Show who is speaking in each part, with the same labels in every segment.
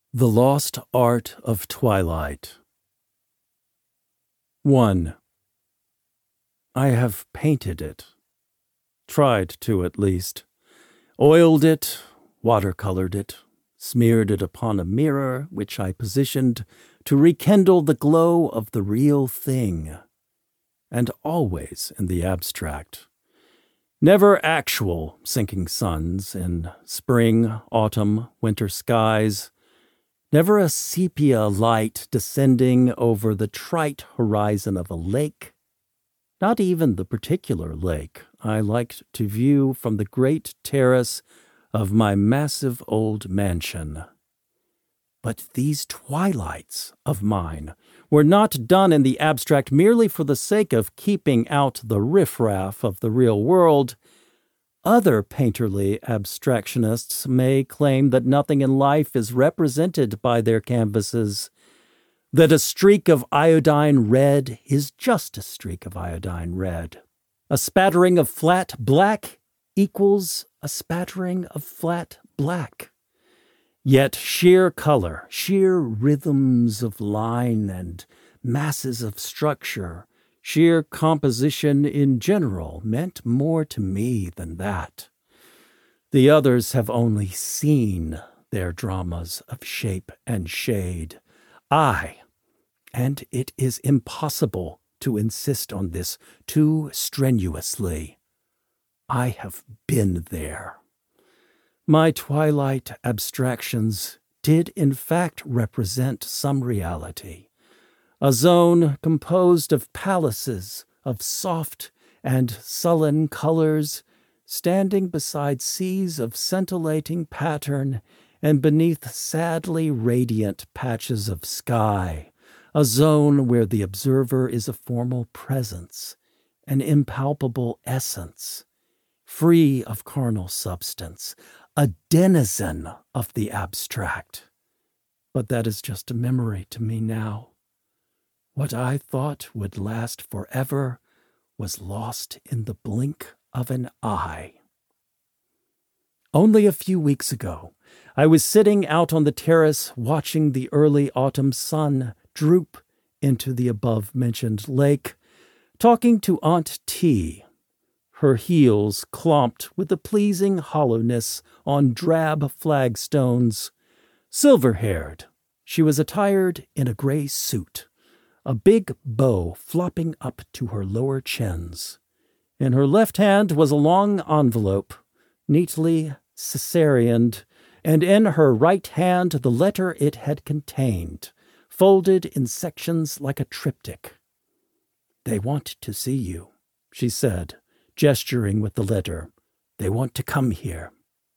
Speaker 1: The Lost Art of Twilight. 1. I have painted it. Tried to, at least. Oiled it, watercolored it, smeared it upon a mirror which I positioned to rekindle the glow of the real thing. And always in the abstract. Never actual sinking suns in spring, autumn, winter skies. Never a sepia light descending over the trite horizon of a lake. Not even the particular lake I liked to view from the great terrace of my massive old mansion. But these twilights of mine were not done in the abstract merely for the sake of keeping out the riffraff of the real world. Other painterly abstractionists may claim that nothing in life is represented by their canvases, that a streak of iodine red is just a streak of iodine red. A spattering of flat black equals a spattering of flat black. Yet sheer color, sheer rhythms of line and masses of structure, sheer composition in general meant more to me than that. The others have only seen their dramas of shape and shade. And it is impossible to insist on this too strenuously, I have been there. My twilight abstractions did in fact represent some reality. A zone composed of palaces of soft and sullen colors, standing beside seas of scintillating pattern and beneath sadly radiant patches of sky, a zone where the observer is a formal presence, an impalpable essence, free of carnal substance, a denizen of the abstract. But that is just a memory to me now. What I thought would last forever was lost in the blink of an eye. Only a few weeks ago, I was sitting out on the terrace watching the early autumn sun droop into the above-mentioned lake, talking to Aunt T, her heels clomped with a pleasing hollowness on drab flagstones. Silver-haired, she was attired in a gray suit, a big bow flopping up to her lower chins. In her left hand was a long envelope, neatly Caesareaned, and in her right hand the letter it had contained, folded in sections like a triptych. "They want to see you," she said, gesturing with the letter. "They want to come here."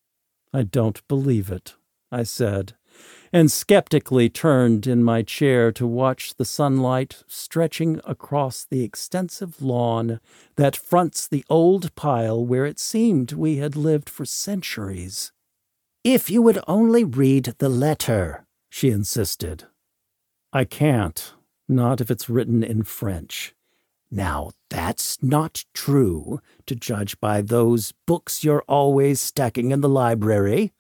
Speaker 1: "I don't believe it," I said, and skeptically turned in my chair to watch the sunlight stretching across the extensive lawn that fronts the old pile where it seemed we had lived for centuries. "If you would only read the letter," she insisted. "I can't, not if it's written in French." "Now, that's not true, to judge by those books you're always stacking in the library."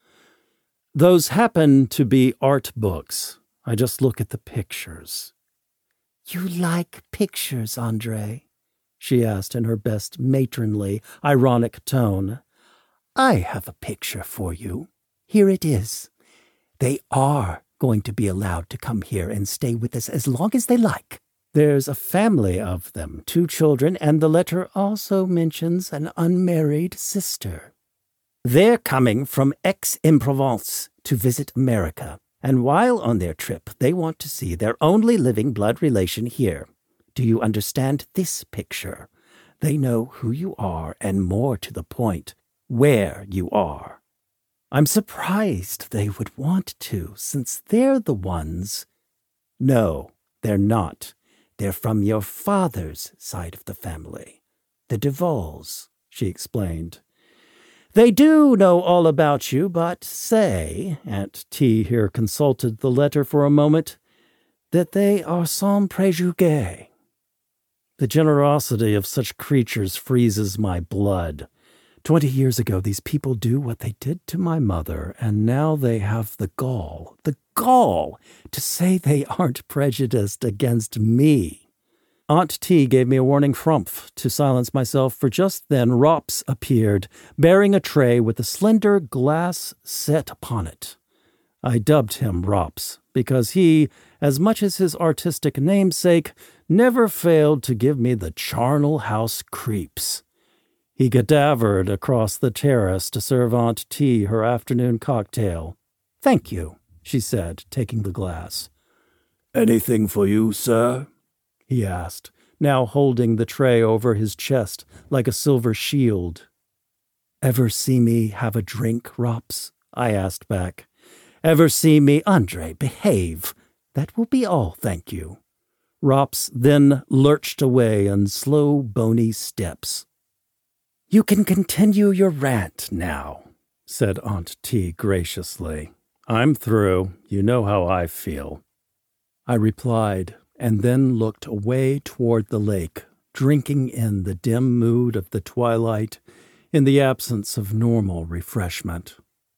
Speaker 1: "Those happen to be art books. I just look at the pictures." "You like pictures, Andre?" she asked in her best matronly, ironic tone. "I have a picture for you. Here it is. They are going to be allowed to come here and stay with us as long as they like. There's a family of them, 2 children, and the letter also mentions an unmarried sister. They're coming from Aix-en-Provence to visit America, and while on their trip, they want to see their only living blood relation here. Do you understand this picture? They know who you are, and more to the point, where you are. I'm surprised they would want to, since they're the ones—" "No, they're not. They're from your father's side of the family, the Duvals," she explained. "They do know all about you, but say," Aunt T here consulted the letter for a moment, "that they are sans préjugés." The generosity of such creatures freezes my blood. 20 years ago, these people do what they did to my mother, and now they have the gall to say they aren't prejudiced against me. Aunt T gave me a warning frumph to silence myself, for just then Rops appeared, bearing a tray with a slender glass set upon it. I dubbed him Rops, because he, as much as his artistic namesake, never failed to give me the charnel house creeps. He cadavered across the terrace to serve Aunt T her afternoon cocktail. "Thank you," she said, taking the glass. "Anything for you, sir?" he asked, now holding the tray over his chest like a silver shield. "Ever see me have a drink, Rops?" I asked back. "Ever see me, Andre, behave? That will be all, thank you." Rops then lurched away in slow, bony steps. "You can continue your rant now," said Aunt T graciously. "I'm through. You know how I feel." I replied, and then looked away toward the lake, drinking in the dim mood of the twilight in the absence of normal refreshment.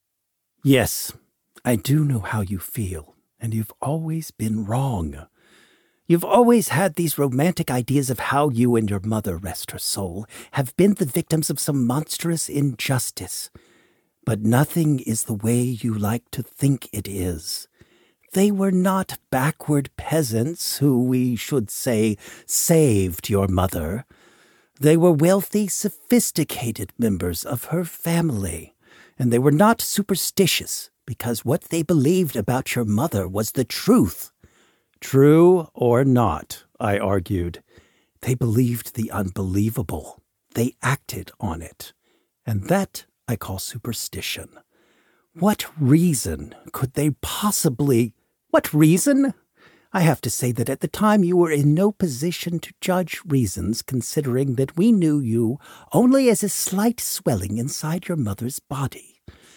Speaker 1: "Yes, I do know how you feel, and you've always been wrong. You've always had these romantic ideas of how you and your mother, rest her soul, have been the victims of some monstrous injustice. But nothing is the way you like to think it is. They were not backward peasants who, we should say, saved your mother. They were wealthy, sophisticated members of her family, and they were not superstitious, because what they believed about your mother was the truth." "True or not," I argued, "they believed the unbelievable. They acted on it. And that I call superstition. What reason could they possibly— What reason? I have to say that at the time you were in no position to judge reasons, considering that we knew you only as a slight swelling inside your mother's body.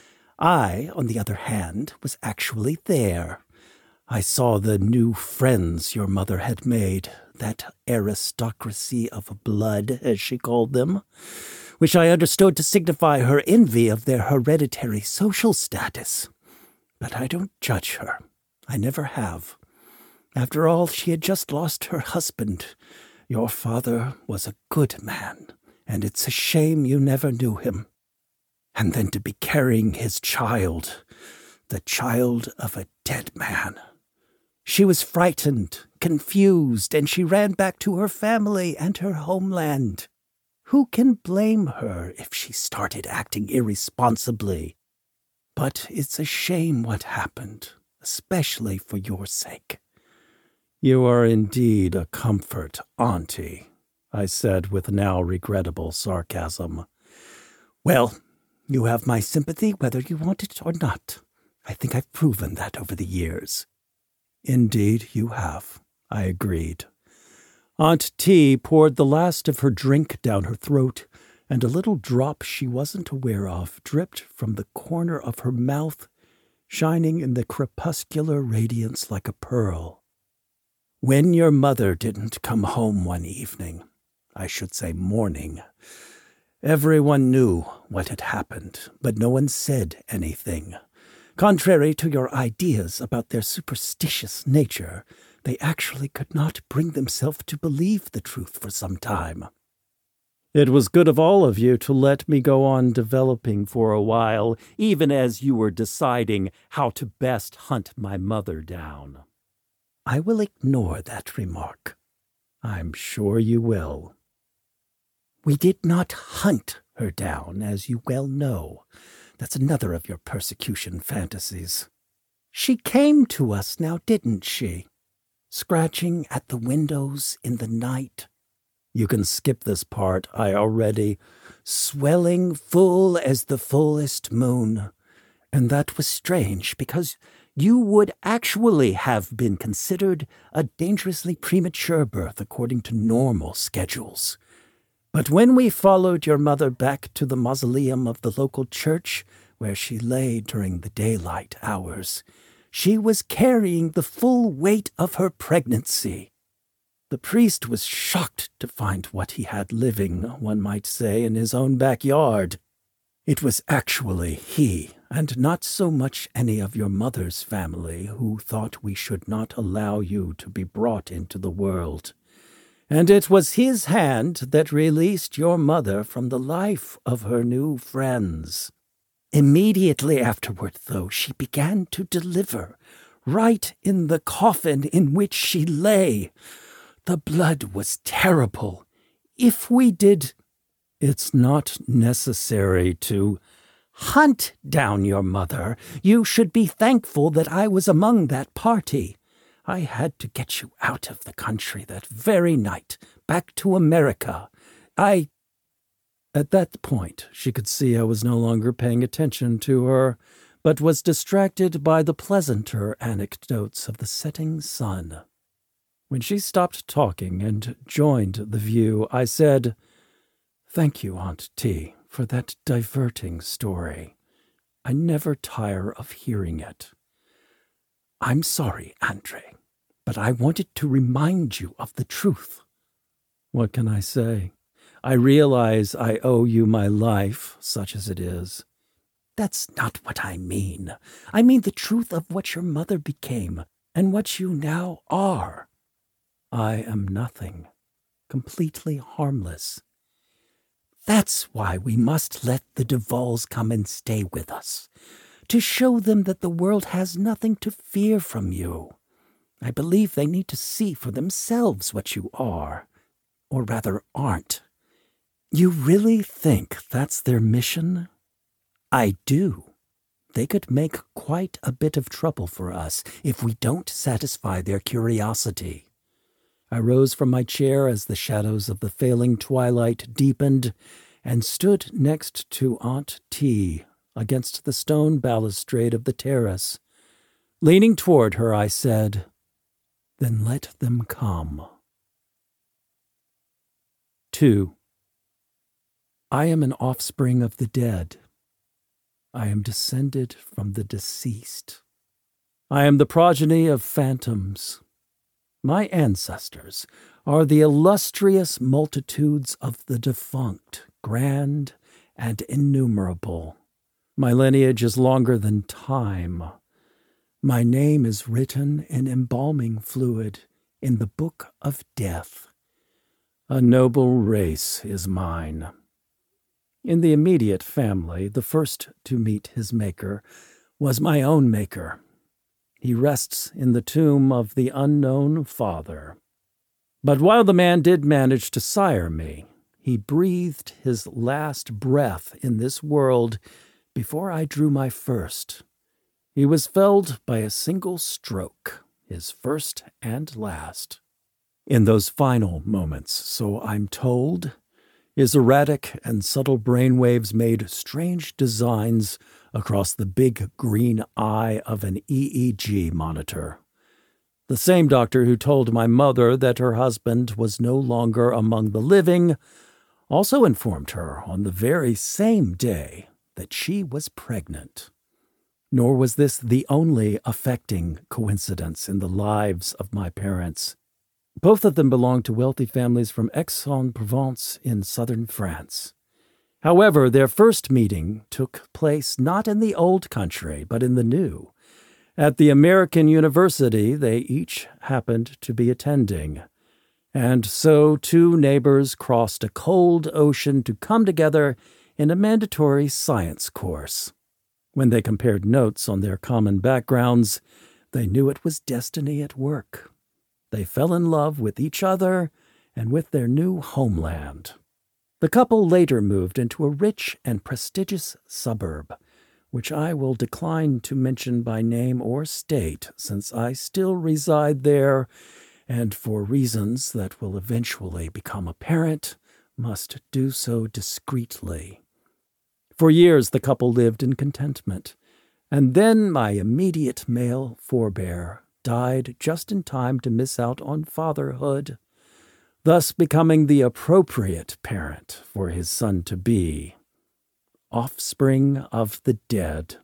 Speaker 1: I, on the other hand, was actually there. I saw the new friends your mother had made, that aristocracy of blood, as she called them, which I understood to signify her envy of their hereditary social status. But I don't judge her. I never have. After all, she had just lost her husband. Your father was a good man, and it's a shame you never knew him. And then to be carrying his child, the child of a dead man. She was frightened, confused, and she ran back to her family and her homeland. Who can blame her if she started acting irresponsibly? But it's a shame what happened, especially for your sake." "You are indeed a comfort, Auntie," I said with now regrettable sarcasm. "Well, you have my sympathy whether you want it or not. I think I've proven that over the years." "Indeed you have," I agreed. Aunt T poured the last of her drink down her throat, and a little drop she wasn't aware of dripped from the corner of her mouth, shining in the crepuscular radiance like a pearl. "When your mother didn't come home one evening, I should say morning, everyone knew what had happened, but no one said anything. Contrary to your ideas about their superstitious nature, they actually could not bring themselves to believe the truth for some time. It was good of all of you to let me go on developing for a while, even as you were deciding how to best hunt my mother down." "I will ignore that remark." "I'm sure you will." "We did not hunt her down, as you well know. That's another of your persecution fantasies. She came to us now, didn't she? Scratching at the windows in the night." "You can skip this part, I already—" "Swelling full as the fullest moon. And that was strange, because you would actually have been considered a dangerously premature birth according to normal schedules. But when we followed your mother back to the mausoleum of the local church, where she lay during the daylight hours, she was carrying the full weight of her pregnancy. The priest was shocked to find what he had living, one might say, in his own backyard. It was actually he, and not so much any of your mother's family, who thought we should not allow you to be brought into the world. And it was his hand that released your mother from the life of her new friends. Immediately afterward, though, she began to deliver, right in the coffin in which she lay. The blood was terrible. If we did... It's not necessary to hunt down your mother. You should be thankful that I was among that party. I had to get you out of the country that very night, back to America. At that point, she could see I was no longer paying attention to her, but was distracted by the pleasanter anecdotes of the setting sun. When she stopped talking and joined the view, I said, "Thank you, Aunt T, for that diverting story. I never tire of hearing it. I'm sorry, Andre, but I wanted to remind you of the truth." What can I say? I realize I owe you my life, such as it is. That's not what I mean. I mean the truth of what your mother became and what you now are. I am nothing, completely harmless. That's why we must let the Duvals come and stay with us, to show them that the world has nothing to fear from you. I believe they need to see for themselves what you are, or rather aren't. You really think that's their mission? I do. They could make quite a bit of trouble for us if we don't satisfy their curiosity. I rose from my chair as the shadows of the failing twilight deepened and stood next to Aunt T against the stone balustrade of the terrace. Leaning toward her, I said, "Then let them come." 2. I am an offspring of the dead. I am descended from the deceased. I am the progeny of phantoms. My ancestors are the illustrious multitudes of the defunct, grand and innumerable. My lineage is longer than time. My name is written in embalming fluid in the book of death. A noble race is mine. In the immediate family, the first to meet his maker was my own maker. He rests in the tomb of the unknown father. But while the man did manage to sire me, he breathed his last breath in this world before I drew my first. He was felled by a single stroke, his first and last. In those final moments, so I'm told, his erratic and subtle brainwaves made strange designs across the big green eye of an EEG monitor. The same doctor who told my mother that her husband was no longer among the living also informed her on the very same day that she was pregnant. Nor was this the only affecting coincidence in the lives of my parents. Both of them belonged to wealthy families from Aix-en-Provence in southern France. However, their first meeting took place not in the old country, but in the new. At the American university they each happened to be attending. And so 2 neighbors crossed a cold ocean to come together in a mandatory science course. When they compared notes on their common backgrounds, they knew it was destiny at work. They fell in love with each other and with their new homeland. The couple later moved into a rich and prestigious suburb, which I will decline to mention by name or state, since I still reside there, and for reasons that will eventually become apparent, must do so discreetly. For years the couple lived in contentment, and then my immediate male forebear died just in time to miss out on fatherhood, thus becoming the appropriate parent for his son-to-be. Offspring of the dead.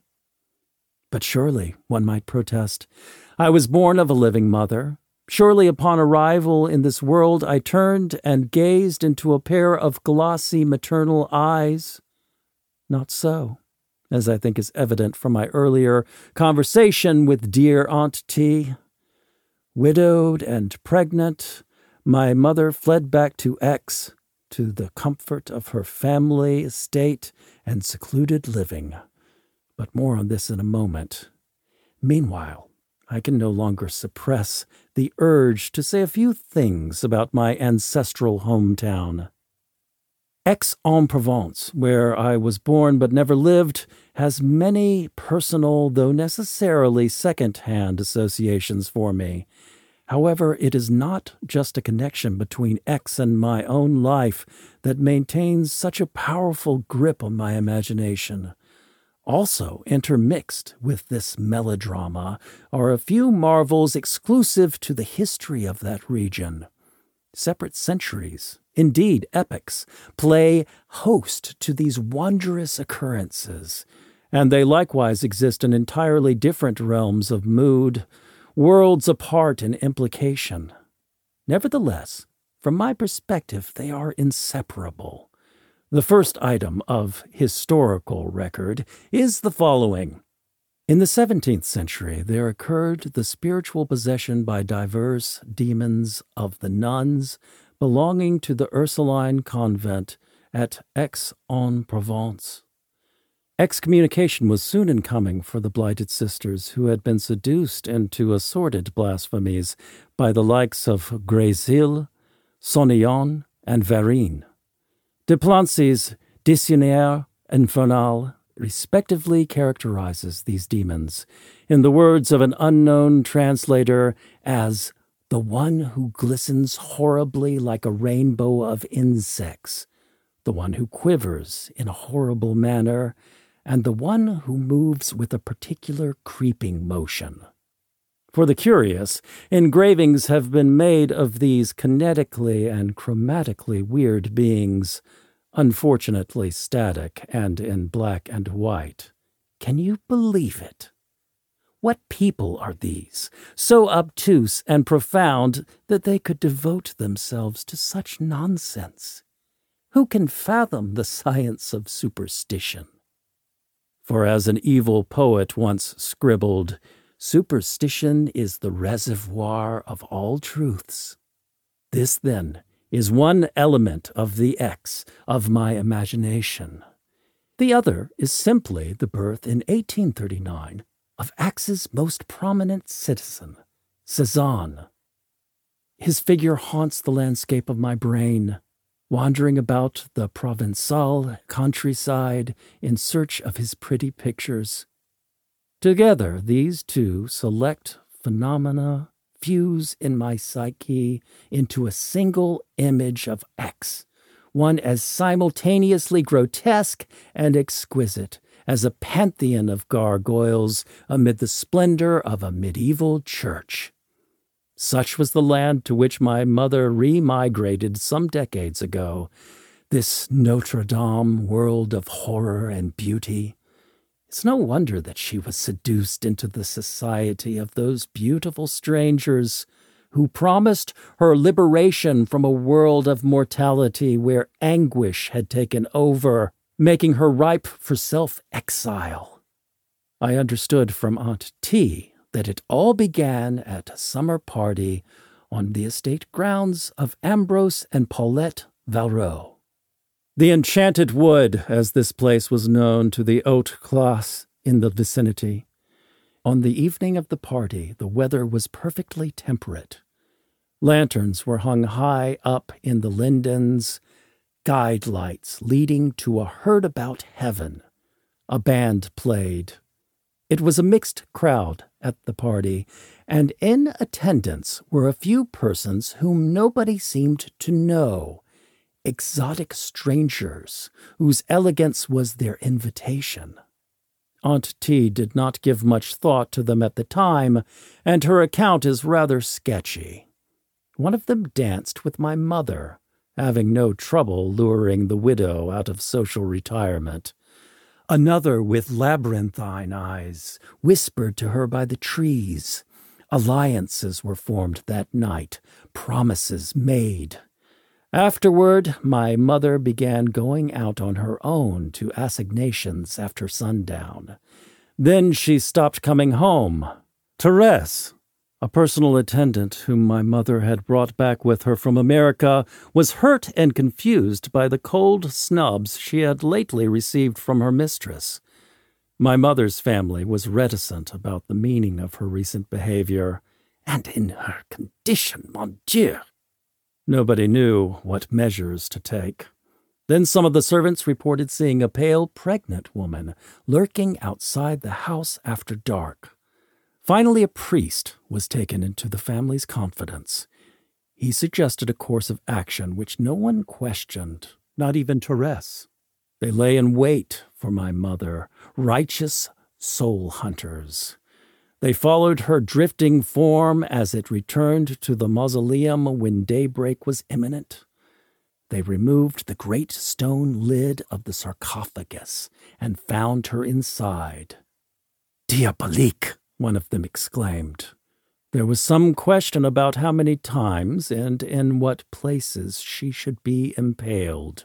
Speaker 1: But surely, one might protest, I was born of a living mother. Surely upon arrival in this world I turned and gazed into a pair of glossy maternal eyes. not so, as I think is evident from my earlier conversation with dear Aunt T. Widowed and pregnant, my mother fled back to X, to the comfort of her family estate and secluded living. But more on this in a moment. Meanwhile, I can no longer suppress the urge to say a few things about my ancestral hometown. Aix-en-Provence, where I was born but never lived, has many personal, though necessarily second-hand associations for me. However, it is not just a connection between X and my own life that maintains such a powerful grip on my imagination. Also intermixed with this melodrama are a few marvels exclusive to the history of that region. Separate centuries, indeed epochs, play host to these wondrous occurrences, and they likewise exist in entirely different realms of mood, worlds apart in implication. Nevertheless, from my perspective, they are inseparable. The first item of historical record is the following. In the 17th century, there occurred the spiritual possession by diverse demons of the nuns belonging to the Ursuline convent at Aix-en-Provence. Excommunication was soon in coming for the blighted sisters who had been seduced into assorted blasphemies by the likes of Grésil, Sonillon, and Varine. De Plancy's Dictionnaire Infernal respectively characterizes these demons, in the words of an unknown translator, as the one who glistens horribly like a rainbow of insects, the one who quivers in a horrible manner, and the one who moves with a particular creeping motion. For the curious, engravings have been made of these kinetically and chromatically weird beings, unfortunately static and in black and white. Can you believe it? What people are these, so obtuse and profound that they could devote themselves to such nonsense? Who can fathom the science of superstition? For as an evil poet once scribbled, superstition is the reservoir of all truths. This, then, is one element of the X of my imagination. The other is simply the birth in 1839 of Axe's most prominent citizen, Cézanne. His figure haunts the landscape of my brain, wandering about the Provençal countryside in search of his pretty pictures. Together, these two select phenomena fuse in my psyche into a single image of X, one as simultaneously grotesque and exquisite as a pantheon of gargoyles amid the splendor of a medieval church. Such was the land to which my mother re-migrated some decades ago, this Notre Dame world of horror and beauty. It's no wonder that she was seduced into the society of those beautiful strangers who promised her liberation from a world of mortality where anguish had taken over, making her ripe for self-exile. I understood from Aunt T that it all began at a summer party on the estate grounds of Ambrose and Paulette Valreau. The Enchanted Wood, as this place was known to the haute classe in the vicinity. On the evening of the party, the weather was perfectly temperate. Lanterns were hung high up in the lindens, guide lights leading to a herd about heaven. A band played. It was a mixed crowd at the party, and in attendance were a few persons whom nobody seemed to know, exotic strangers whose elegance was their invitation. Aunt T did not give much thought to them at the time, and her account is rather sketchy. One of them danced with my mother, having no trouble luring the widow out of social retirement. Another, with labyrinthine eyes, whispered to her by the trees. Alliances were formed that night, promises made. Afterward, my mother began going out on her own to assignations after sundown. Then she stopped coming home. Therese, a personal attendant whom my mother had brought back with her from America, was hurt and confused by the cold snubs she had lately received from her mistress. My mother's family was reticent about the meaning of her recent behavior, and in her condition, mon Dieu! Nobody knew what measures to take. Then some of the servants reported seeing a pale, pregnant woman lurking outside the house after dark. Finally, a priest was taken into the family's confidence. He suggested a course of action which no one questioned, not even Therese. They lay in wait for my mother, righteous soul hunters. They followed her drifting form as it returned to the mausoleum when daybreak was imminent. They removed the great stone lid of the sarcophagus and found her inside. "Diabolique!" one of them exclaimed. There was some question about how many times and in what places she should be impaled.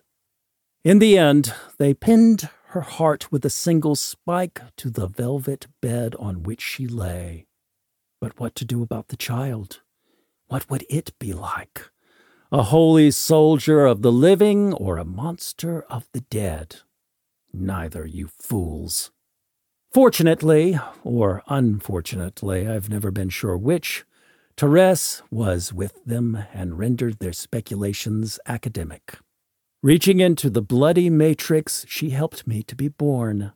Speaker 1: In the end, they pinned her heart with a single spike to the velvet bed on which she lay. But what to do about the child? What would it be like? A holy soldier of the living or a monster of the dead? Neither, you fools. Fortunately, or unfortunately, I've never been sure which, Therese was with them and rendered their speculations academic. Reaching into the bloody matrix, she helped me to be born.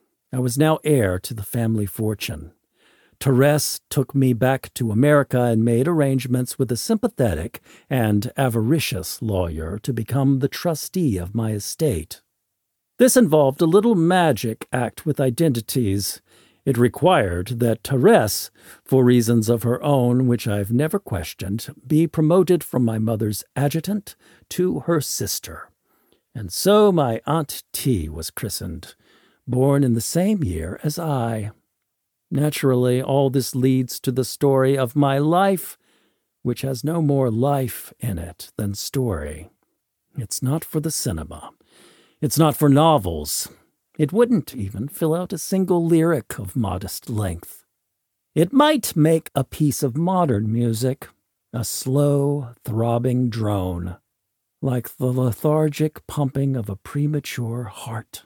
Speaker 1: I was now heir to the family fortune. Therese took me back to America and made arrangements with a sympathetic and avaricious lawyer to become the trustee of my estate. This involved a little magic act with identities. It required that Therese, for reasons of her own which I've never questioned, be promoted from my mother's adjutant to her sister. And so my Aunt T was christened, born in the same year as I. Naturally, all this leads to the story of my life, which has no more life in it than story. It's not for the cinema. It's not for novels. It wouldn't even fill out a single lyric of modest length. It might make a piece of modern music, a slow, throbbing drone, like the lethargic pumping of a premature heart.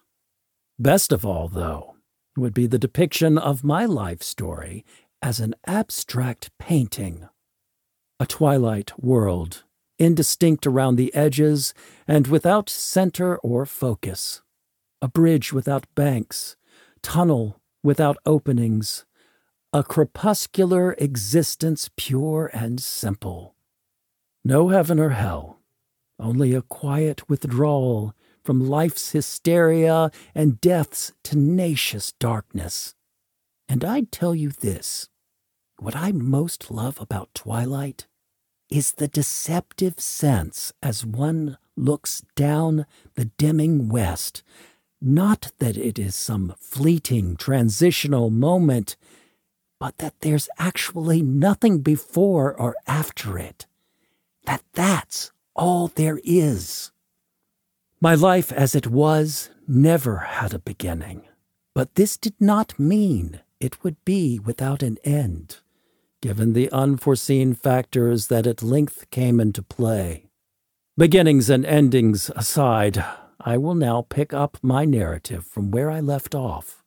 Speaker 1: Best of all, though, would be the depiction of my life story as an abstract painting. A twilight world, indistinct around the edges and without center or focus. A bridge without banks, tunnel without openings. A crepuscular existence pure and simple. No heaven or hell, only a quiet withdrawal from life's hysteria and death's tenacious darkness. And I'd tell you this, what I most love about twilight is the deceptive sense as one looks down the dimming west. Not that it is some fleeting transitional moment, but that there's actually nothing before or after it. That's all there is. My life as it was never had a beginning, but this did not mean it would be without an end, given the unforeseen factors that at length came into play. Beginnings and endings aside, I will now pick up my narrative from where I left off.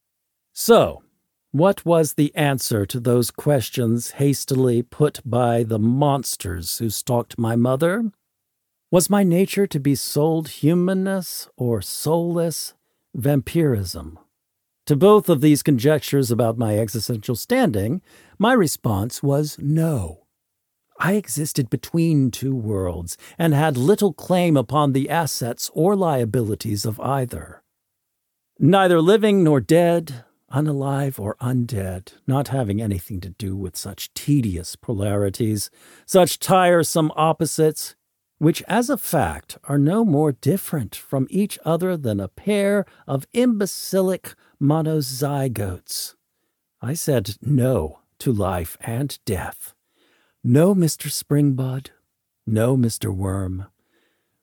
Speaker 1: So, what was the answer to those questions hastily put by the monsters who stalked my mother? Was my nature to be sold humanness or soulless vampirism? To both of these conjectures about my existential standing, my response was no. I existed between two worlds and had little claim upon the assets or liabilities of either. Neither living nor dead, unalive or undead, not having anything to do with such tedious polarities, such tiresome opposites, which as a fact are no more different from each other than a pair of imbecilic monozygotes. I said no to life and death. No, Mr. Springbud. No, Mr. Worm.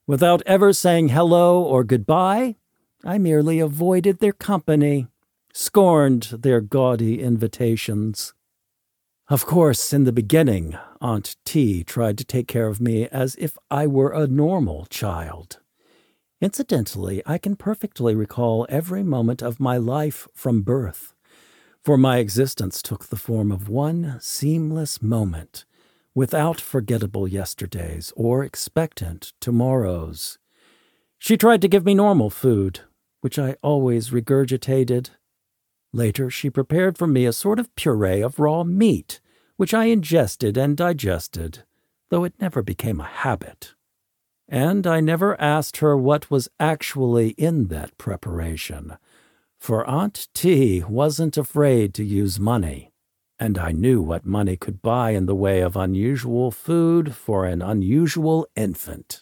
Speaker 1: Without ever saying hello or goodbye, I merely avoided their company, scorned their gaudy invitations. Of course, in the beginning, Aunt T tried to take care of me as if I were a normal child. Incidentally, I can perfectly recall every moment of my life from birth, for my existence took the form of one seamless moment, without forgettable yesterdays or expectant tomorrows. She tried to give me normal food, which I always regurgitated. Later, she prepared for me a sort of puree of raw meat, which I ingested and digested, though it never became a habit. And I never asked her what was actually in that preparation, for Aunt T wasn't afraid to use money, and I knew what money could buy in the way of unusual food for an unusual infant.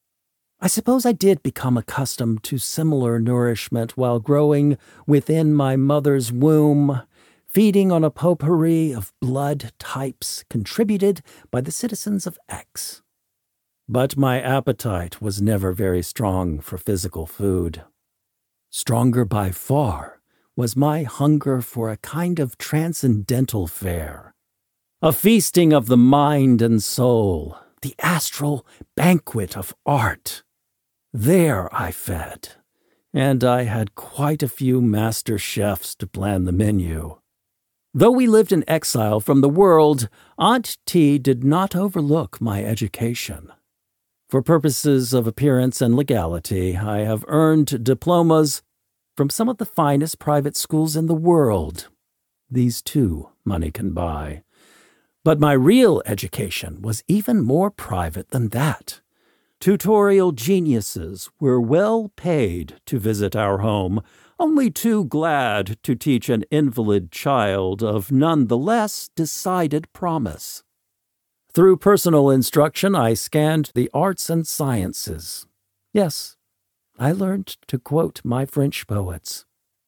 Speaker 1: I suppose I did become accustomed to similar nourishment while growing within my mother's womb, feeding on a potpourri of blood types contributed by the citizens of X. But my appetite was never very strong for physical food. Stronger by far was my hunger for a kind of transcendental fare, a feasting of the mind and soul, the astral banquet of art. There I fed, and I had quite a few master chefs to plan the menu. Though we lived in exile from the world, Aunt T did not overlook my education. For purposes of appearance and legality, I have earned diplomas from some of the finest private schools in the world. These too money can buy. But my real education was even more private than that. Tutorial geniuses were well paid to visit our home, only too glad to teach an invalid child of none the less decided promise. Through personal instruction, I scanned the arts and sciences. Yes, I learned to quote my French poets.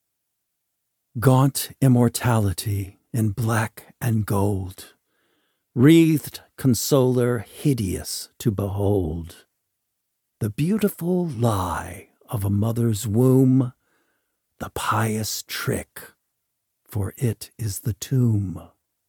Speaker 1: Gaunt immortality in black and gold, wreathed consoler hideous to behold. The beautiful lie of a mother's womb, the pious trick, for it is the tomb.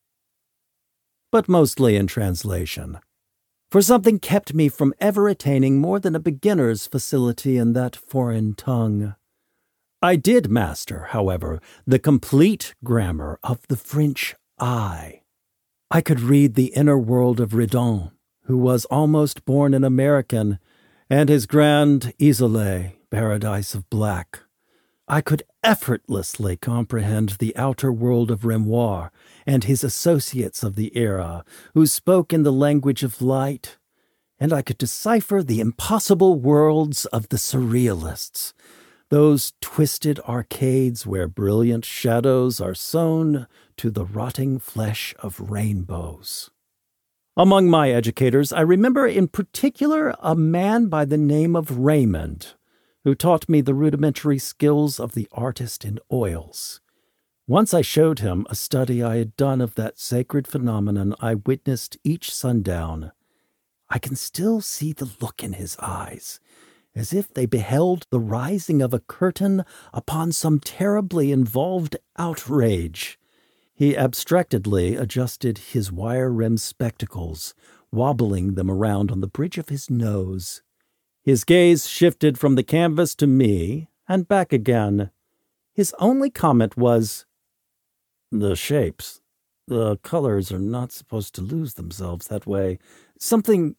Speaker 1: But mostly in translation, for something kept me from ever attaining more than a beginner's facility in that foreign tongue. I did master, however, the complete grammar of the French I. I could read the inner world of Redon, who was almost born an American, and his Grand Isolé, Paradise of Black. I could effortlessly comprehend the outer world of Renoir and his associates of the era, who spoke in the language of light, and I could decipher the impossible worlds of the surrealists, those twisted arcades where brilliant shadows are sewn to the rotting flesh of rainbows. Among my educators, I remember in particular a man by the name of Raymond, who taught me the rudimentary skills of the artist in oils. Once I showed him a study I had done of that sacred phenomenon I witnessed each sundown. I can still see the look in his eyes, as if they beheld the rising of a curtain upon some terribly involved outrage. He abstractedly adjusted his wire-rimmed spectacles, wobbling them around on the bridge of his nose. His gaze shifted from the canvas to me, and back again. His only comment was, "The shapes. The colors are not supposed to lose themselves that way. Something...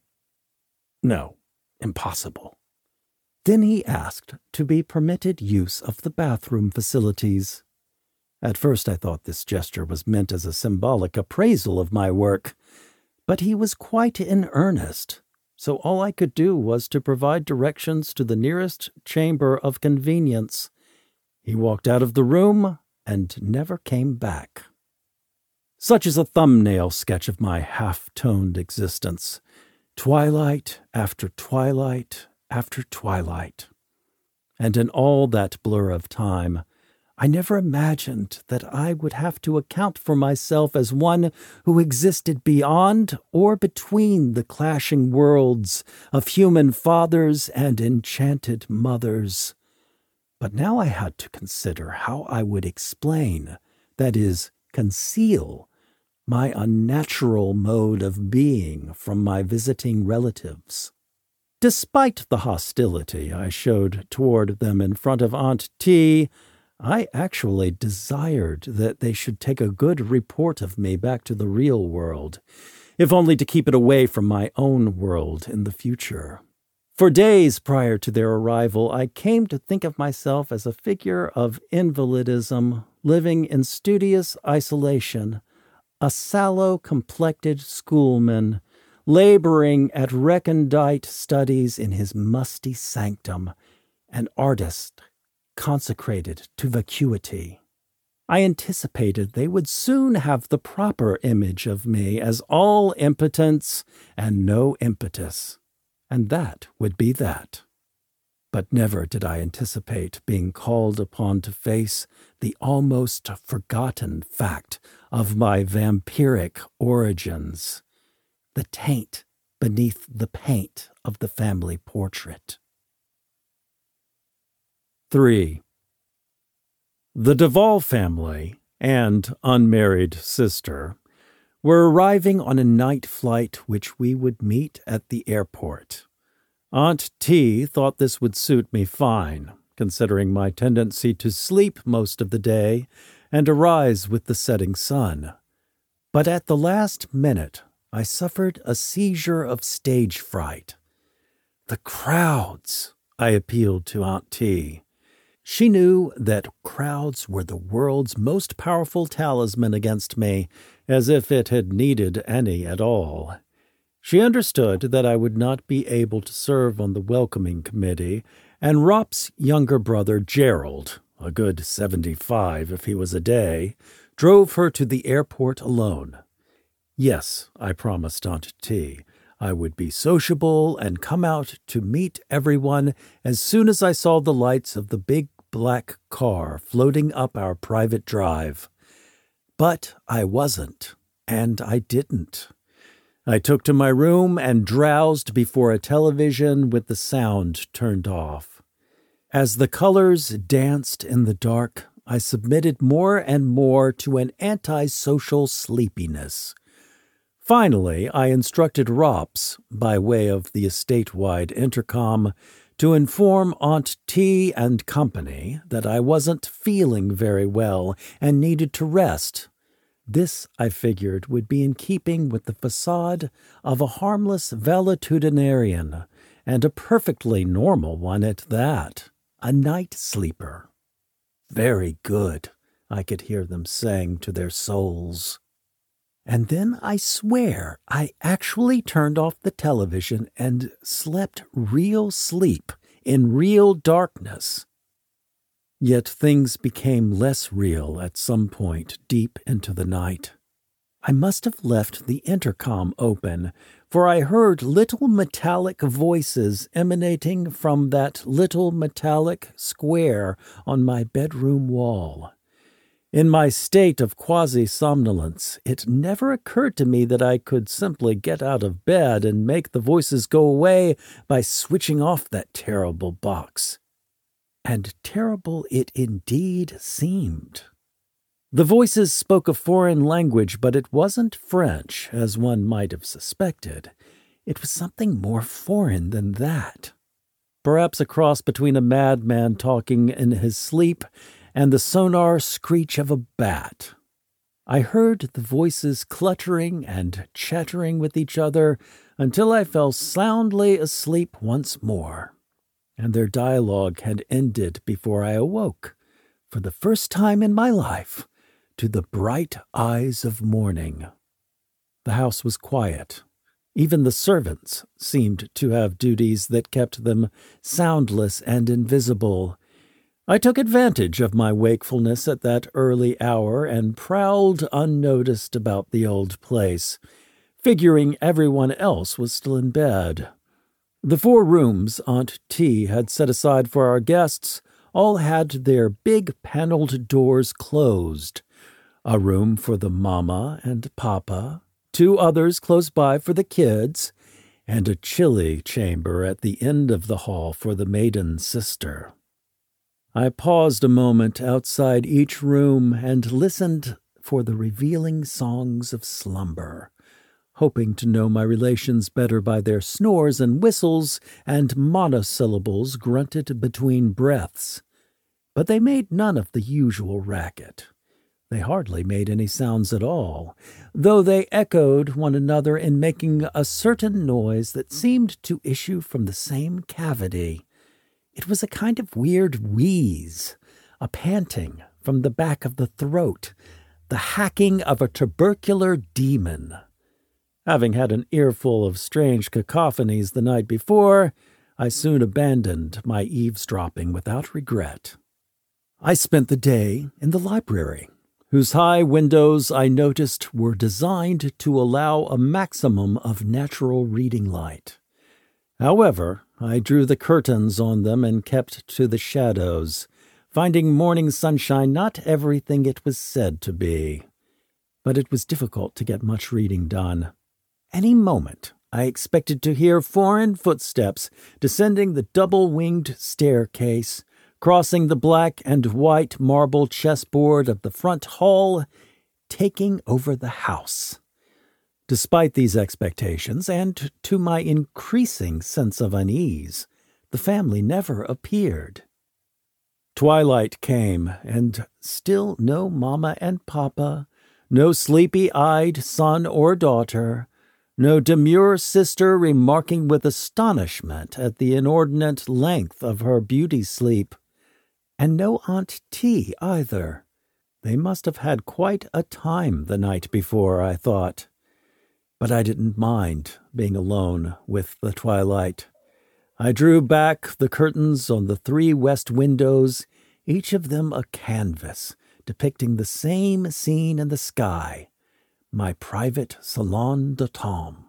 Speaker 1: No, impossible." Then he asked to be permitted use of the bathroom facilities. At first I thought this gesture was meant as a symbolic appraisal of my work, but he was quite in earnest, so all I could do was to provide directions to the nearest chamber of convenience. He walked out of the room and never came back. Such is a thumbnail sketch of my half-toned existence. Twilight after twilight after twilight. And in all that blur of time, I never imagined that I would have to account for myself as one who existed beyond or between the clashing worlds of human fathers and enchanted mothers. But now I had to consider how I would explain, that is, conceal, my unnatural mode of being from my visiting relatives. Despite the hostility I showed toward them in front of Aunt T, I actually desired that they should take a good report of me back to the real world, if only to keep it away from my own world in the future. For days prior to their arrival, I came to think of myself as a figure of invalidism, living in studious isolation, a sallow-complected schoolman, laboring at recondite studies in his musty sanctum, an artist consecrated to vacuity. I anticipated they would soon have the proper image of me as all impotence and no impetus, and that would be that. But never did I anticipate being called upon to face the almost forgotten fact of my vampiric origins, the taint beneath the paint of the family portrait. 3. The Duvall family and unmarried sister were arriving on a night flight which we would meet at the airport. Aunt T thought this would suit me fine, considering my tendency to sleep most of the day and arise with the setting sun. But at the last minute, I suffered a seizure of stage fright. The crowds, I appealed to Aunt T. She knew that crowds were the world's most powerful talisman against me, as if it had needed any at all. She understood that I would not be able to serve on the welcoming committee, and Rop's younger brother Gerald, a good 75 if he was a day, drove her to the airport alone. Yes, I promised Aunt T. I would be sociable and come out to meet everyone as soon as I saw the lights of the big black car floating up our private drive. But I wasn't, and I didn't. I took to my room and drowsed before a television with the sound turned off. As the colors danced in the dark, I submitted more and more to an antisocial sleepiness. Finally, I instructed Rops, by way of the estate-wide intercom, to inform Aunt T and company that I wasn't feeling very well and needed to rest. This, I figured, would be in keeping with the facade of a harmless valetudinarian, and a perfectly normal one at that, a night sleeper. Very good, I could hear them saying to their souls. And then I swear I actually turned off the television and slept real sleep in real darkness. Yet things became less real at some point deep into the night. I must have left the intercom open, for I heard little metallic voices emanating from that little metallic square on my bedroom wall. In my state of quasi-somnolence, it never occurred to me that I could simply get out of bed and make the voices go away by switching off that terrible box. And terrible it indeed seemed. The voices spoke a foreign language, but it wasn't French, as one might have suspected. It was something more foreign than that. Perhaps a cross between a madman talking in his sleep and the sonar screech of a bat. I heard the voices cluttering and chattering with each other until I fell soundly asleep once more, and their dialogue had ended before I awoke, for the first time in my life, to the bright eyes of morning. The house was quiet. Even the servants seemed to have duties that kept them soundless and invisible. I took advantage of my wakefulness at that early hour and prowled unnoticed about the old place, figuring everyone else was still in bed. The 4 rooms Aunt T had set aside for our guests all had their big paneled doors closed. A room for the mama and papa, 2 others close by for the kids, and a chilly chamber at the end of the hall for the maiden sister. I paused a moment outside each room and listened for the revealing songs of slumber, hoping to know my relations better by their snores and whistles and monosyllables grunted between breaths. But they made none of the usual racket. They hardly made any sounds at all, though they echoed one another in making a certain noise that seemed to issue from the same cavity. It was a kind of weird wheeze, a panting from the back of the throat, the hacking of a tubercular demon. Having had an earful of strange cacophonies the night before, I soon abandoned my eavesdropping without regret. I spent the day in the library, whose high windows I noticed were designed to allow a maximum of natural reading light. However, I drew the curtains on them and kept to the shadows, finding morning sunshine not everything it was said to be. But it was difficult to get much reading done. Any moment, I expected to hear foreign footsteps descending the double-winged staircase, crossing the black and white marble chessboard of the front hall, taking over the house. Despite these expectations, and to my increasing sense of unease, the family never appeared. Twilight came, and still no Mama and Papa, no sleepy-eyed son or daughter, no demure sister remarking with astonishment at the inordinate length of her beauty sleep, and no Aunt T either. They must have had quite a time the night before, I thought. But I didn't mind being alone with the twilight. I drew back the curtains on the 3 west windows, each of them a canvas, depicting the same scene in the sky, my private salon d'automne.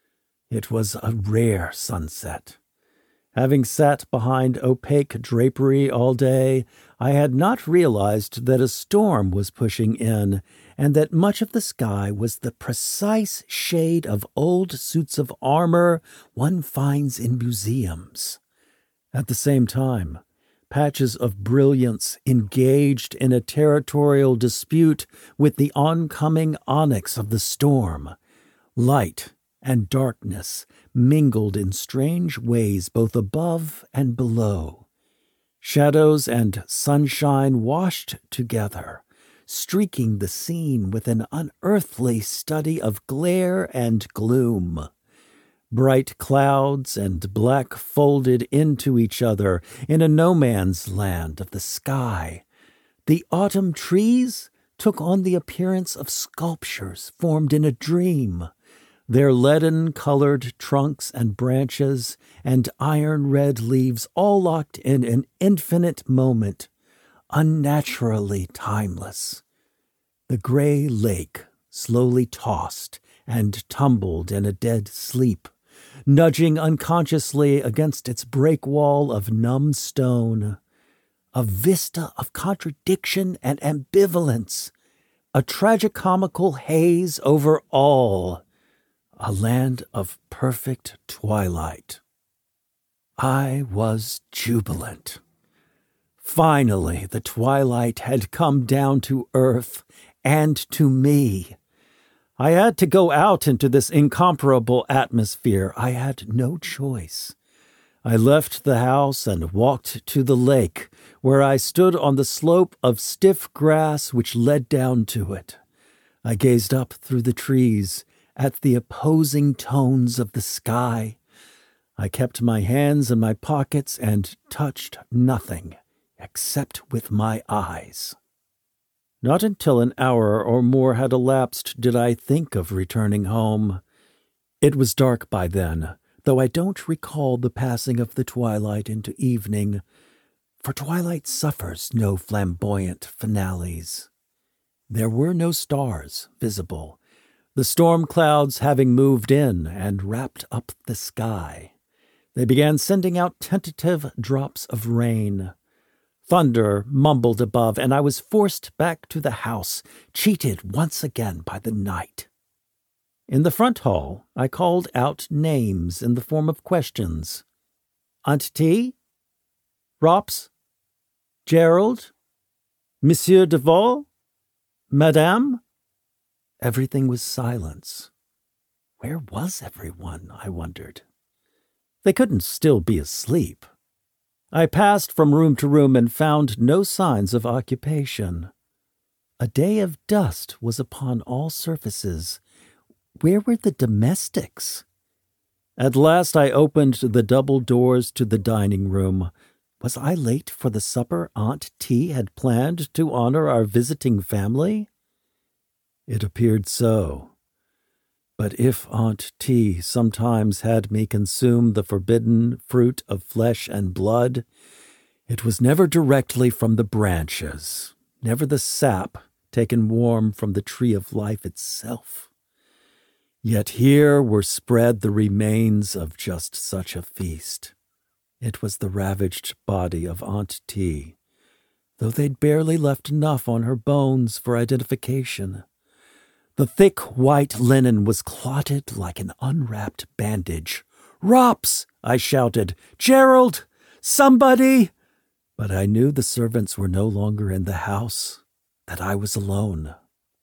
Speaker 1: It was a rare sunset. Having sat behind opaque drapery all day, I had not realized that a storm was pushing in, and that much of the sky was the precise shade of old suits of armor one finds in museums. At the same time, patches of brilliance engaged in a territorial dispute with the oncoming onyx of the storm. Light and darkness mingled in strange ways both above and below. Shadows and sunshine washed together, streaking the scene with an unearthly study of glare and gloom. Bright clouds and black folded into each other in a no-man's land of the sky. The autumn trees took on the appearance of sculptures formed in a dream, their leaden-colored trunks and branches and iron-red leaves all locked in an infinite moment, unnaturally timeless. The gray lake slowly tossed and tumbled in a dead sleep, nudging unconsciously against its breakwall of numb stone. A vista of contradiction and ambivalence, a tragicomical haze over all. A land of perfect twilight. I was jubilant. Finally, the twilight had come down to earth and to me. I had to go out into this incomparable atmosphere. I had no choice. I left the house and walked to the lake, where I stood on the slope of stiff grass which led down to it. I gazed up through the trees at the opposing tones of the sky. I kept my hands in my pockets and touched nothing except with my eyes. Not until an hour or more had elapsed did I think of returning home. It was dark by then, though I don't recall the passing of the twilight into evening, for twilight suffers no flamboyant finales. There were no stars visible, the storm clouds having moved in and wrapped up the sky. They began sending out tentative drops of rain. Thunder mumbled above, and I was forced back to the house, cheated once again by the night. In the front hall, I called out names in the form of questions. Aunt T? Rops? Gerald? Monsieur Duval? Madame? Everything was silence. Where was everyone, I wondered. They couldn't still be asleep. I passed from room to room and found no signs of occupation. A day of dust was upon all surfaces. Where were the domestics? At last I opened the double doors to the dining room. Was I late for the supper Aunt T had planned to honor our visiting family? It appeared so. But if Aunt T sometimes had me consume the forbidden fruit of flesh and blood, it was never directly from the branches, never the sap taken warm from the tree of life itself. Yet here were spread the remains of just such a feast. It was the ravaged body of Aunt T, though they'd barely left enough on her bones for identification. The thick white linen was clotted like an unwrapped bandage. "Rops!" I shouted. "Gerald! Somebody!" But I knew the servants were no longer in the house, that I was alone.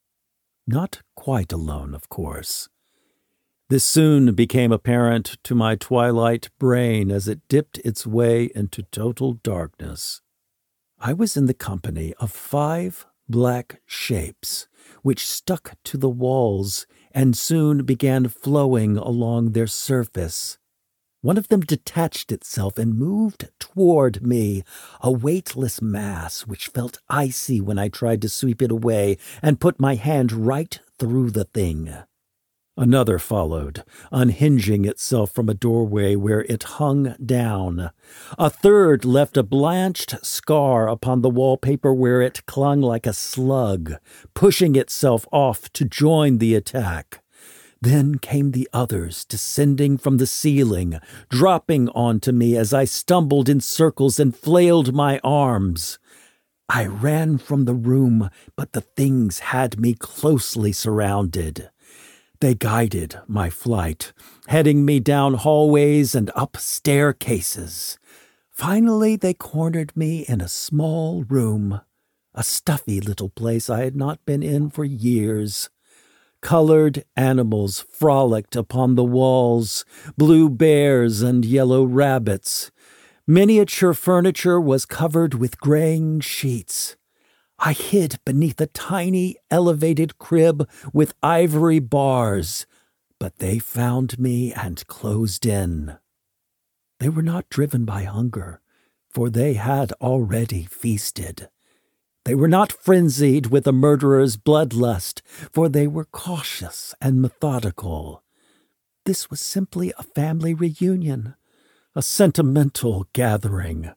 Speaker 1: Not quite alone, of course. This soon became apparent to my twilight brain as it dipped its way into total darkness. I was in the company of 5 black shapes, which stuck to the walls and soon began flowing along their surface. One of them detached itself and moved toward me, a weightless mass which felt icy when I tried to sweep it away and put my hand right through the thing. Another followed, unhinging itself from a doorway where it hung down. A third left a blanched scar upon the wallpaper where it clung like a slug, pushing itself off to join the attack. Then came the others, descending from the ceiling, dropping onto me as I stumbled in circles and flailed my arms. I ran from the room, but the things had me closely surrounded. They guided my flight, heading me down hallways and up staircases. Finally, they cornered me in a small room, a stuffy little place I had not been in for years. Colored animals frolicked upon the walls, blue bears and yellow rabbits. Miniature furniture was covered with graying sheets. I hid beneath a tiny, elevated crib with ivory bars, but they found me and closed in. They were not driven by hunger, for they had already feasted. They were not frenzied with a murderer's bloodlust, for they were cautious and methodical. This was simply a family reunion, a sentimental gathering.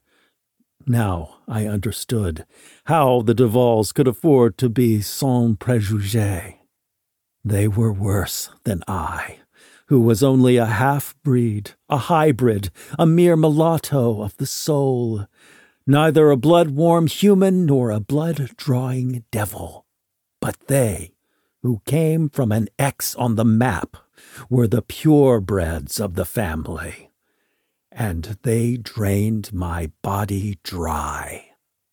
Speaker 1: Now I understood how the Duvals could afford to be sans préjugés. They were worse than I, who was only a half-breed, a hybrid, a mere mulatto of the soul, neither a blood-warm human nor a blood-drawing devil. But they, who came from an X on the map, were the purebreds of the family. And they drained my body dry.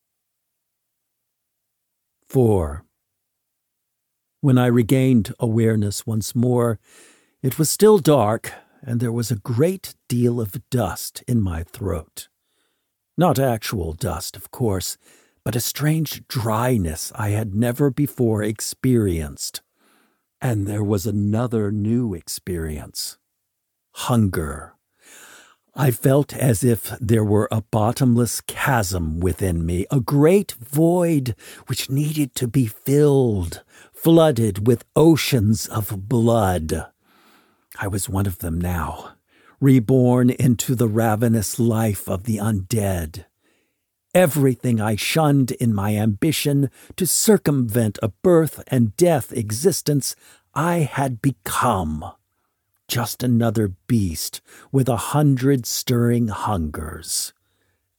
Speaker 1: 4. When I regained awareness once more, it was still dark, and there was a great deal of dust in my throat. Not actual dust, of course, but a strange dryness I had never before experienced. And there was another new experience. Hunger. I felt as if there were a bottomless chasm within me, a great void which needed to be filled, flooded with oceans of blood. I was one of them now, reborn into the ravenous life of the undead. Everything I shunned in my ambition to circumvent a birth and death existence, I had become. Just another beast with 100 stirring hungers.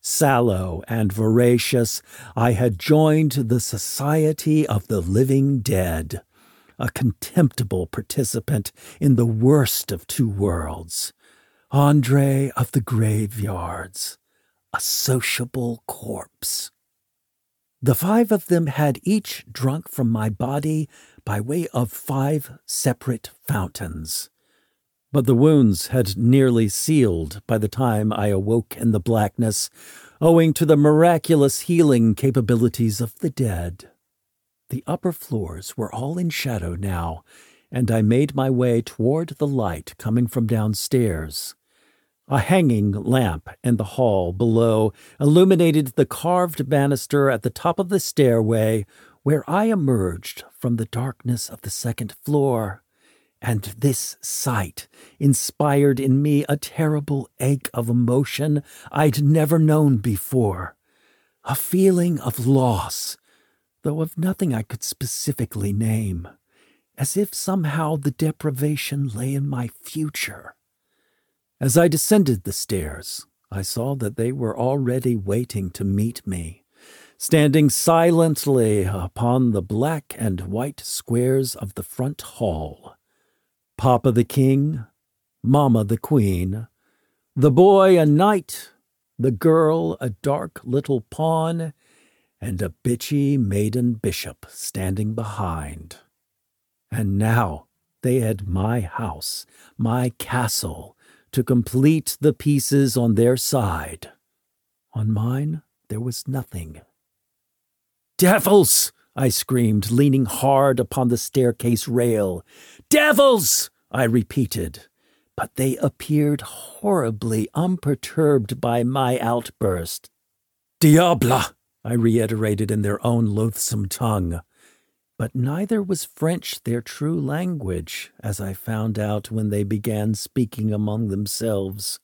Speaker 1: Sallow and voracious, I had joined the Society of the Living Dead, a contemptible participant in the worst of two worlds. Andre of the graveyards, a sociable corpse. The 5 of them had each drunk from my body by way of 5 separate fountains. But the wounds had nearly sealed by the time I awoke in the blackness, owing to the miraculous healing capabilities of the dead. The upper floors were all in shadow now, and I made my way toward the light coming from downstairs. A hanging lamp in the hall below illuminated the carved banister at the top of the stairway where I emerged from the darkness of the 2nd floor. And this sight inspired in me a terrible ache of emotion I'd never known before. A feeling of loss, though of nothing I could specifically name, as if somehow the deprivation lay in my future. As I descended the stairs, I saw that they were already waiting to meet me, standing silently upon the black and white squares of the front hall. Papa the King, Mama the Queen, the boy a knight, the girl a dark little pawn, and a bitchy maiden bishop standing behind. And now they had my house, my castle, to complete the pieces on their side. On mine, there was nothing. "Devils!" I screamed, leaning hard upon the staircase rail. "Devils!" I repeated, but they appeared horribly unperturbed by my outburst. "Diable!" I reiterated in their own loathsome tongue. But neither was French their true language, as I found out when they began speaking among themselves.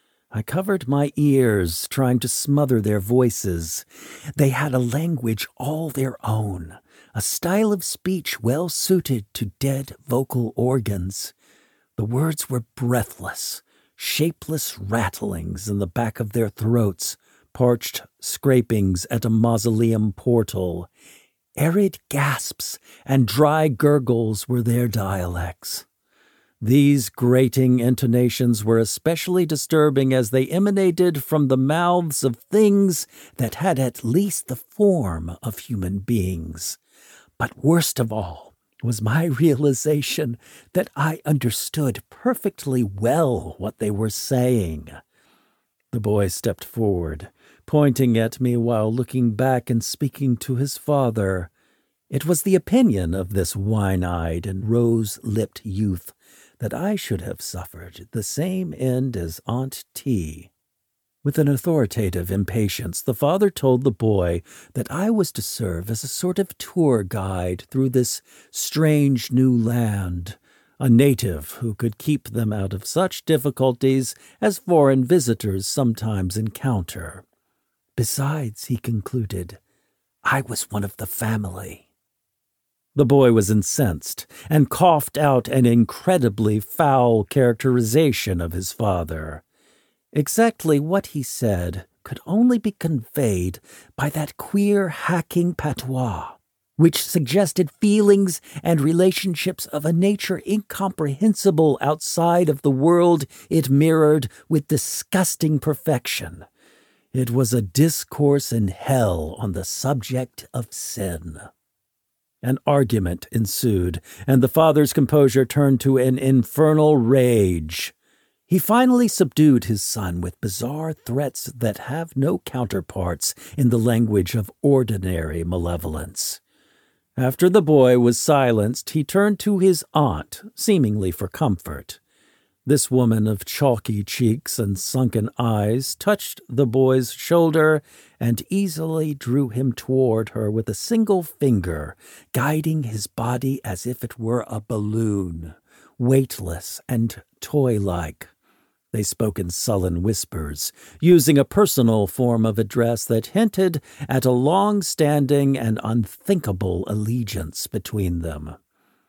Speaker 1: I covered my ears, trying to smother their voices. They had a language all their own, a style of speech well suited to dead vocal organs. The words were breathless, shapeless rattlings in the back of their throats, parched scrapings at a mausoleum portal. Arid gasps and dry gurgles were their dialects. These grating intonations were especially disturbing as they emanated from the mouths of things that had at least the form of human beings. But worst of all was my realization that I understood perfectly well what they were saying. The boy stepped forward, pointing at me while looking back and speaking to his father. It was the opinion of this wine-eyed and rose-lipped youth that I should have suffered the same end as Aunt T. With an authoritative impatience, the father told the boy that I was to serve as a sort of tour guide through this strange new land, a native who could keep them out of such difficulties as foreign visitors sometimes encounter. Besides, he concluded, I was one of the family. The boy was incensed and coughed out an incredibly foul characterization of his father. Exactly what he said could only be conveyed by that queer hacking patois, which suggested feelings and relationships of a nature incomprehensible outside of the world it mirrored with disgusting perfection. It was a discourse in hell on the subject of sin. An argument ensued, and the father's composure turned to an infernal rage. He finally subdued his son with bizarre threats that have no counterparts in the language of ordinary malevolence. After the boy was silenced, he turned to his aunt, seemingly for comfort. This woman of chalky cheeks and sunken eyes touched the boy's shoulder and easily drew him toward her with a single finger, guiding his body as if it were a balloon, weightless and toy-like. They spoke in sullen whispers, using a personal form of address that hinted at a long-standing and unthinkable allegiance between them.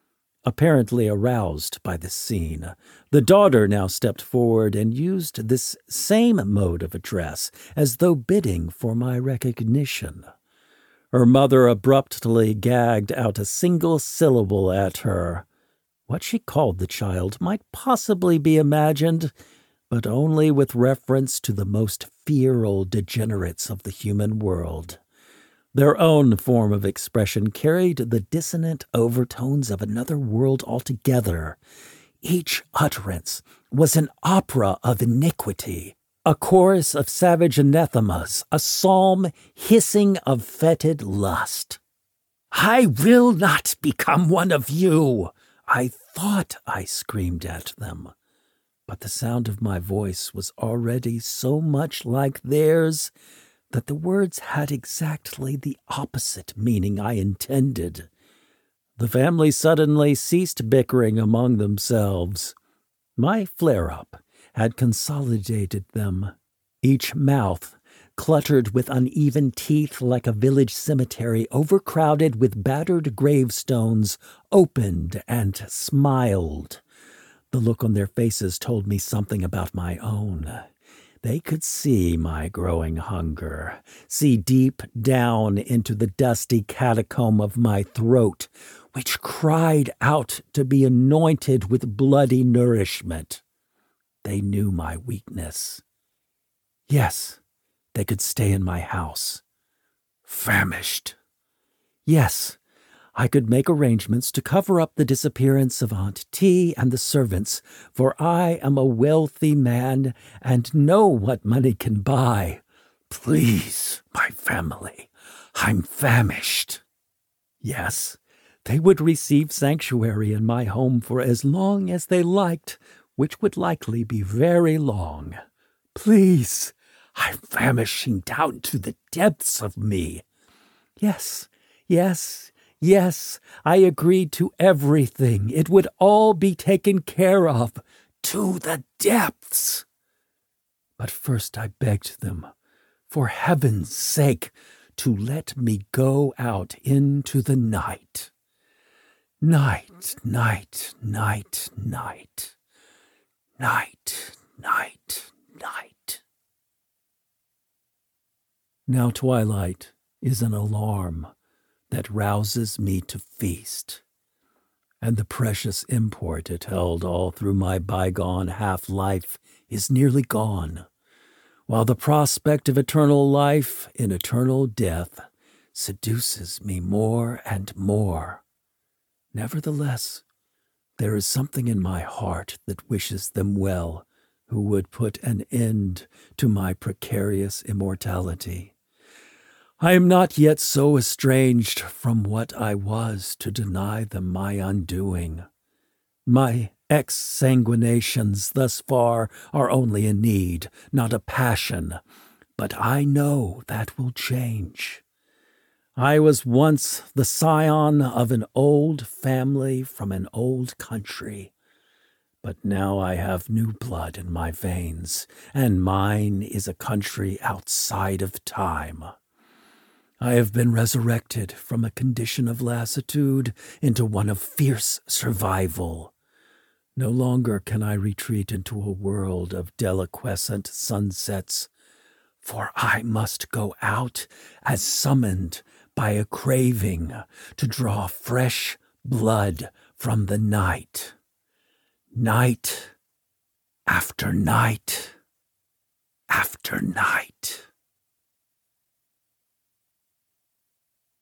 Speaker 1: Apparently aroused by the scene, the daughter now stepped forward and used this same mode of address as though bidding for my recognition. Her mother abruptly gagged out a single syllable at her. What she called the child might possibly be imagined, but only with reference to the most feral degenerates of the human world. Their own form of expression carried the dissonant overtones of another world altogether. Each utterance was an opera of iniquity, a chorus of savage anathemas, a psalm hissing of fetid lust. "I will not become one of you!" I thought I screamed at them, but the sound of my voice was already so much like theirs that the words had exactly the opposite meaning I intended. The family suddenly ceased bickering among themselves. My flare-up had consolidated them. Each mouth, cluttered with uneven teeth like a village cemetery overcrowded with battered gravestones, opened and smiled. The look on their faces told me something about my own. They could see my growing hunger, see deep down into the dusty catacomb of my throat, which cried out to be anointed with bloody nourishment. They knew my weakness. Yes, they could stay in my house. Famished. Yes, I could make arrangements to cover up the disappearance of Aunt T and the servants, for I am a wealthy man and know what money can buy. Please, my family, I'm famished. Yes, they would receive sanctuary in my home for as long as they liked, which would likely be very long. Please, I'm famishing down to the depths of me. Yes, I agreed to everything. It would all be taken care of, to the depths. But first I begged them, for heaven's sake, to let me go out into the night. Night, night, night, night. Night, night, night. Now twilight is an alarm that rouses me to feast, and the precious import it held all through my bygone half-life is nearly gone, while the prospect of eternal life in eternal death seduces me more and more. Nevertheless, there is something in my heart that wishes them well, who would put an end to my precarious immortality. I am not yet so estranged from what I was to deny them my undoing. My exsanguinations thus far are only a need, not a passion, but I know that will change. I was once the scion of an old family from an old country, but now I have new blood in my veins, and mine is a country outside of time. I have been resurrected from a condition of lassitude into one of fierce survival. No longer can I retreat into a world of deliquescent sunsets, for I must go out as summoned by a craving to draw fresh blood from the night. Night after night after night.